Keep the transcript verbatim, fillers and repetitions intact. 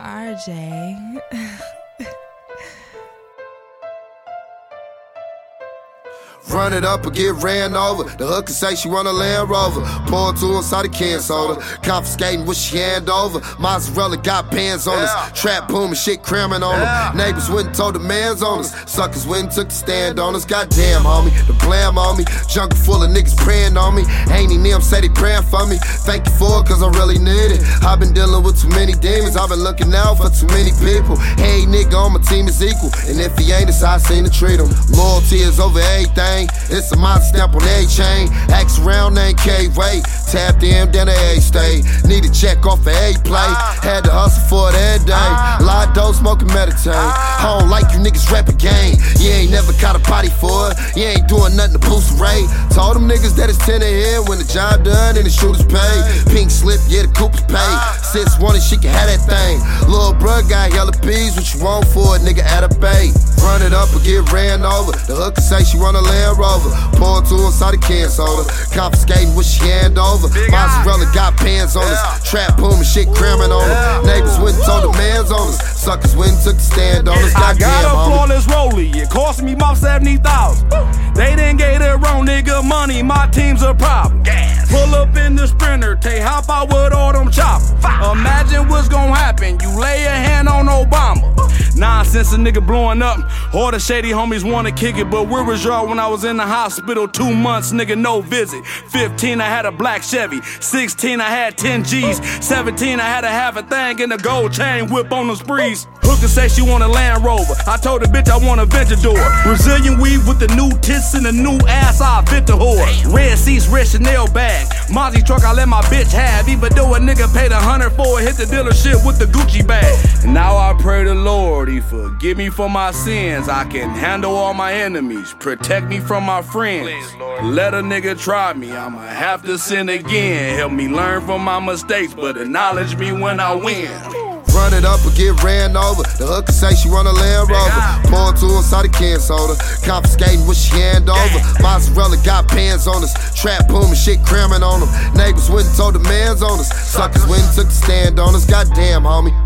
R J. Run it up or get ran over. The hooker say she want a Land Rover. Pour two inside a can soda. Confiscating what she hand over. Mozzarella got pants on us. Yeah. Trap boom and shit cramming on yeah. them. Neighbors went and told the mans on us. Suckers went and took the stand on us. Goddamn, homie, the blam on me. Jungle full of niggas praying on me. Ain't even them say they praying for me. Thank you for it, cause I really need it. I've been dealing with too many demons. I've been looking out for too many people. Hey, nigga, on my team is equal. And if he ain't, it's how I seen to treat him. Loyalty is over everything. It's a mind stamp on every chain. Axe around, ain't K-Wait. Tapped in, then a stay. Need a check off for every play. Had to hustle for it every day. Lie, dough, smoke and meditate. I don't like you niggas rap a game. You ain't never caught a potty for it. You ain't doing nothing to boost the rate. Told them niggas that it's ten ahead when the job done and the shooters paid. Pink slip, yeah, the Cooper's paid. Sis wanted, she can have that thing. Lil' bruh got hella peas. What you want for it, nigga, at a bay. Run it up or get ran over. The hooker say she want a Land Rover. Pour two inside a can soda. Confiscating what she hand over. Mozzarella got pants on us. Trap boom and shit cramming on them. Neighbors went and told the mans on us. Suckers went and took the stand on us. I got a flawless rollie. It cost me about seventy thousand. They didn't get it wrong, nigga. Money, my team's a problem. Pull up in the Sprinter, take hop out with all them choppers. Imagine what's gon' happen. You lay your hand on Obama. Nonsense, a nigga blowing up. All the shady homies wanna kick it, but where was y'all when I was in the hospital? Two months, nigga, no visit. Fifteen, I had a black Chevy. Sixteen, I had ten G's. Seventeen, I had a half a thing in a gold chain whip on the sprees. Hooker say she want a Land Rover. I told the bitch I want a Ventador. Brazilian weave with the new tits and the new ass, I vent the whore. Red seats, red Chanel bag. Mozzie truck I let my bitch have. Even though a nigga paid a hundred for it, hit the dealership with the Gucci bag. And now I pray the Lord, he forgive me for my sins. I can handle all my enemies, protect me from my friends. Let a nigga try me, I'ma have to sin again. Help me learn from my mistakes, but acknowledge me when I win. Run it up or get ran over. The hooker say she want a Land Rover. Pour two inside a can soda. Confiscating what she hand over. Mozzarella got pants on us. Trap boom and shit cramming on them. Neighbors went and told the mans on us. Suckers went and took the stand on us. Goddamn, homie.